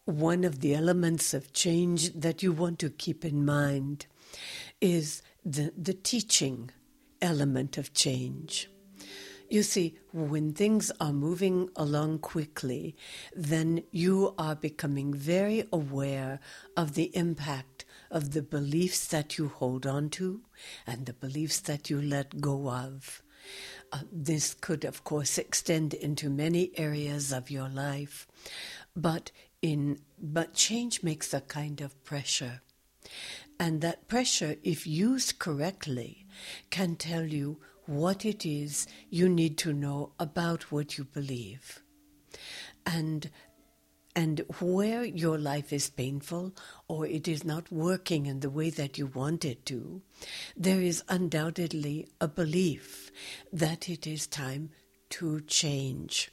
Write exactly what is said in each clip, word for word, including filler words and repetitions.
one of the elements of change that you want to keep in mind is the, the teaching element of change. You see, when things are moving along quickly, then you are becoming very aware of the impact of the beliefs that you hold on to and the beliefs that you let go of. Uh, this could, of course, extend into many areas of your life, but in but change makes a kind of pressure. And that pressure, if used correctly, can tell you what it is you need to know about what you believe. And and where your life is painful or it is not working in the way that you want it to, there is undoubtedly a belief that it is time to change.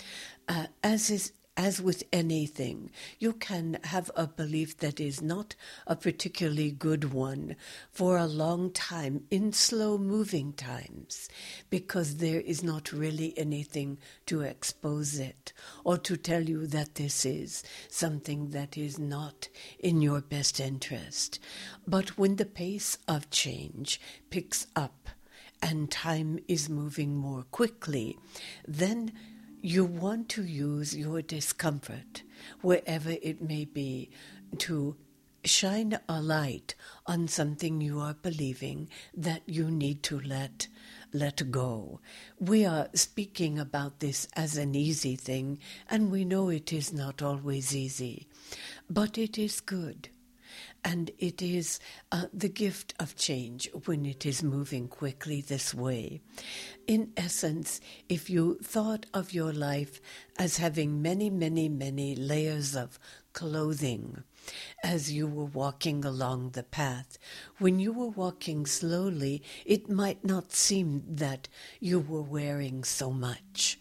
Uh, as is As with anything, you can have a belief that is not a particularly good one for a long time in slow-moving times, because there is not really anything to expose it or to tell you that this is something that is not in your best interest. But when the pace of change picks up and time is moving more quickly, then you want to use your discomfort, wherever it may be, to shine a light on something you are believing that you need to let let go. We are speaking about this as an easy thing, and we know it is not always easy, but it is good. And it is uh, the gift of change when it is moving quickly this way. In essence, if you thought of your life as having many, many, many layers of clothing as you were walking along the path, when you were walking slowly, it might not seem that you were wearing so much.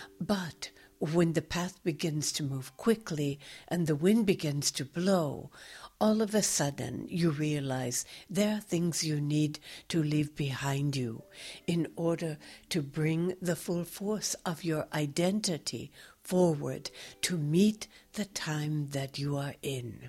But when the path begins to move quickly and the wind begins to blow, all of a sudden you realize there are things you need to leave behind you in order to bring the full force of your identity forward to meet the time that you are in.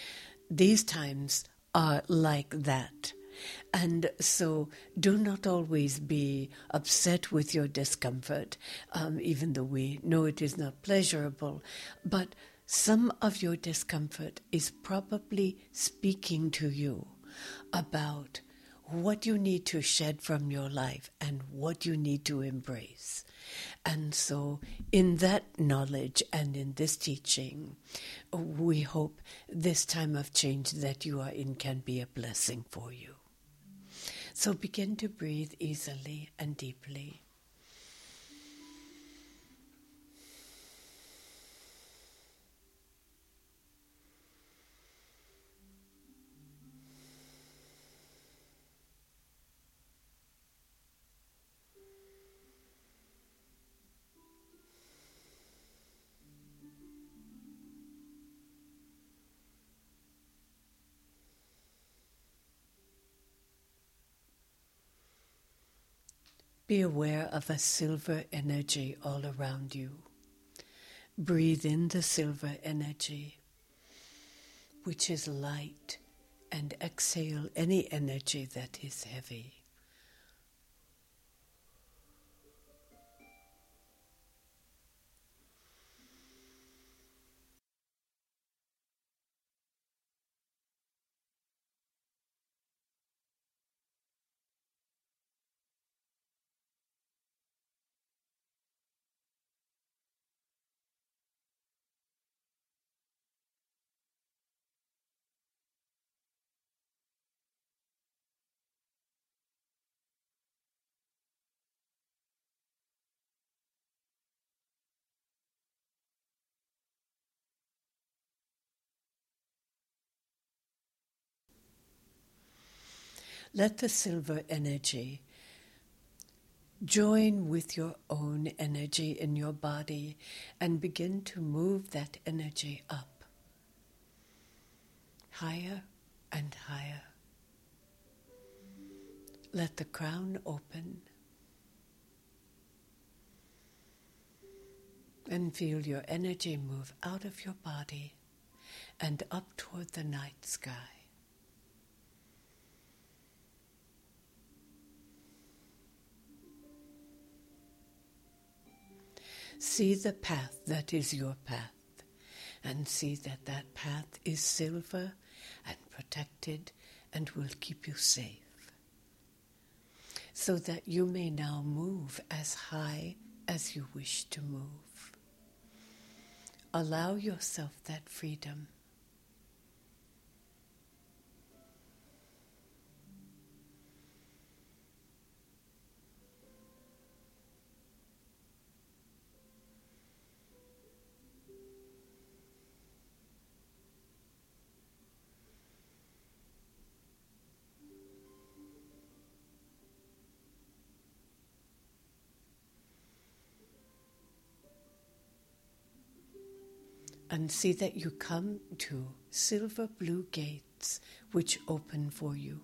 These times are like that. And so do not always be upset with your discomfort, um, even though we know it is not pleasurable, but some of your discomfort is probably speaking to you about what you need to shed from your life and what you need to embrace. And so in that knowledge and in this teaching, we hope this time of change that you are in can be a blessing for you. So begin to breathe easily and deeply. Be aware of a silver energy all around you. Breathe in the silver energy, which is light, and exhale any energy that is heavy. Let the silver energy join with your own energy in your body and begin to move that energy up, higher and higher. Let the crown open and feel your energy move out of your body and up toward the night sky. See the path that is your path, and see that that path is silver and protected and will keep you safe, so that you may now move as high as you wish to move. Allow yourself that freedom. And see that you come to silver blue gates which open for you.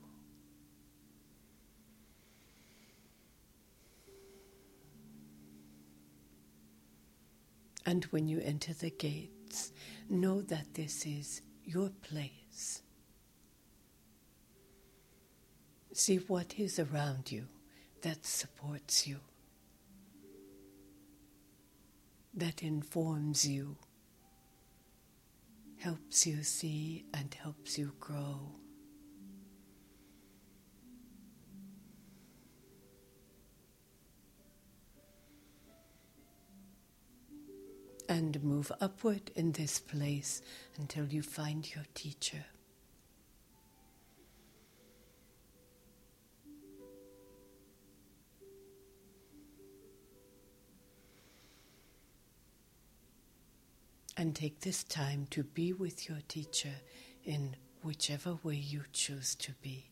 And when you enter the gates, know that this is your place. See what is around you that supports you, that informs you, helps you see and helps you grow. And move upward in this place until you find your teacher. And take this time to be with your teacher in whichever way you choose to be.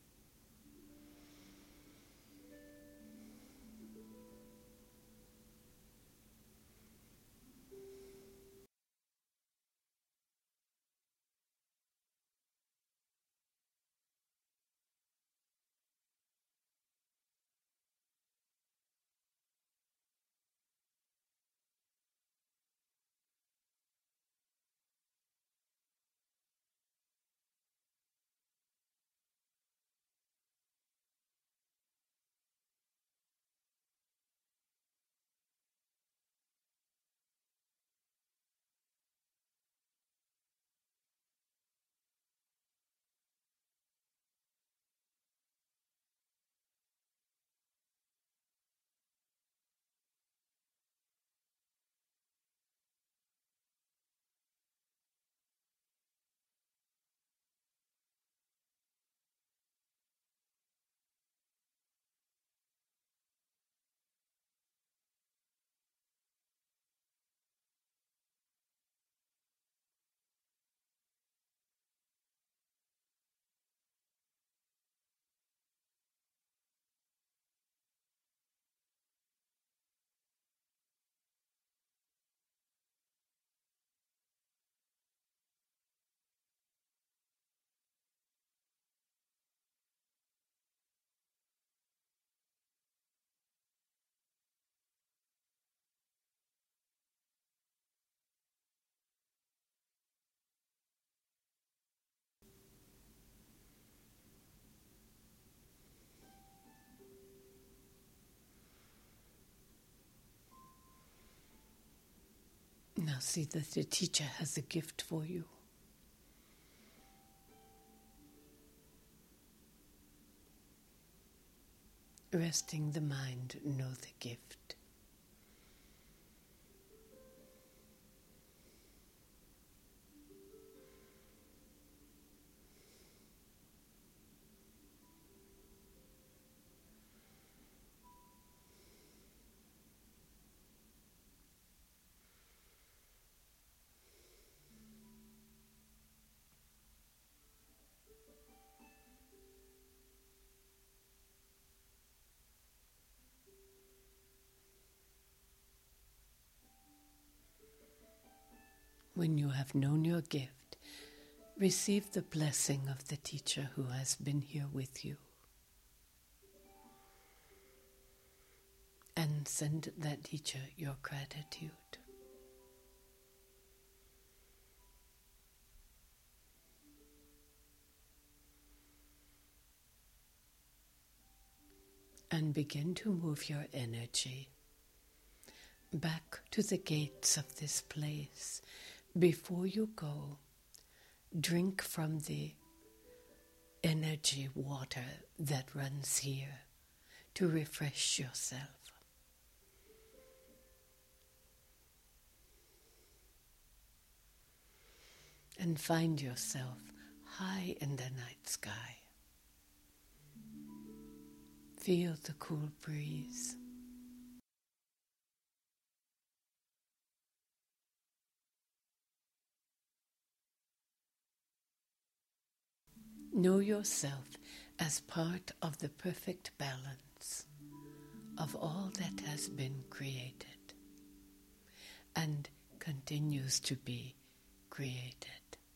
Now see that the teacher has a gift for you. Resting the mind, know the gift. When you have known your gift, receive the blessing of the teacher who has been here with you. And send that teacher your gratitude. and begin to move your energy back to the gates of this place. Before you go, drink from the energy water that runs here to refresh yourself. And find yourself high in the night sky. Feel the cool breeze. Know yourself as part of the perfect balance of all that has been created and continues to be created.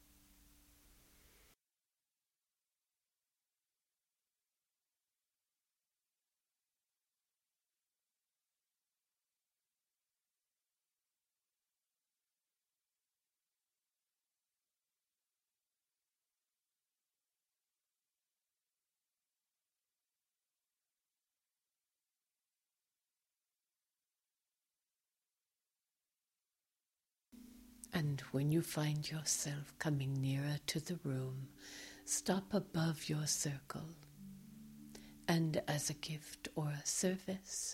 And when you find yourself coming nearer to the room, stop above your circle, and as a gift or a service,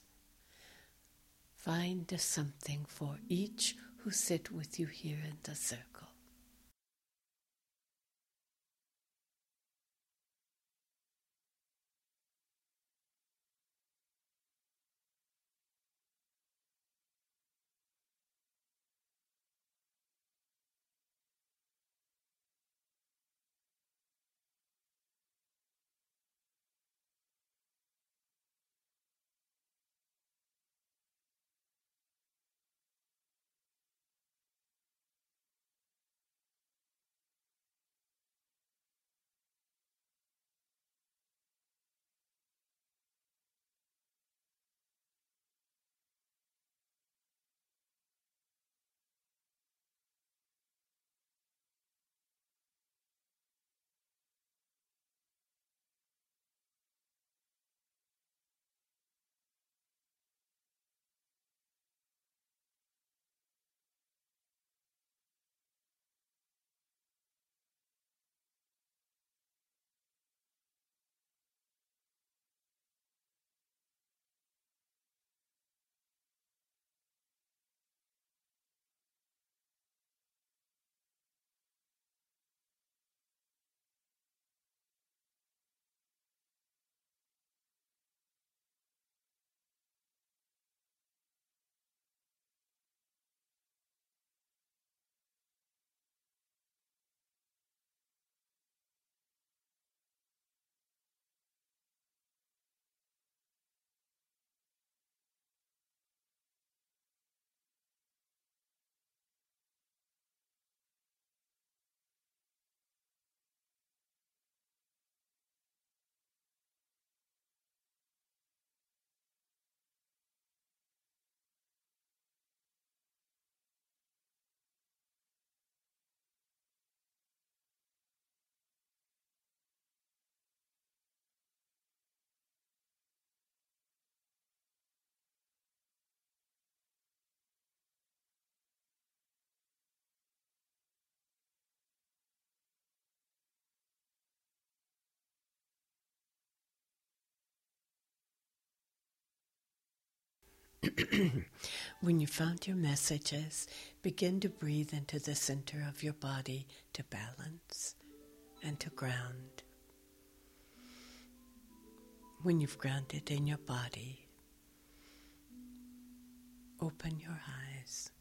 find something for each who sit with you here in the circle. When you found your messages, begin to breathe into the center of your body to balance and to ground. When you've grounded in your body, open your eyes.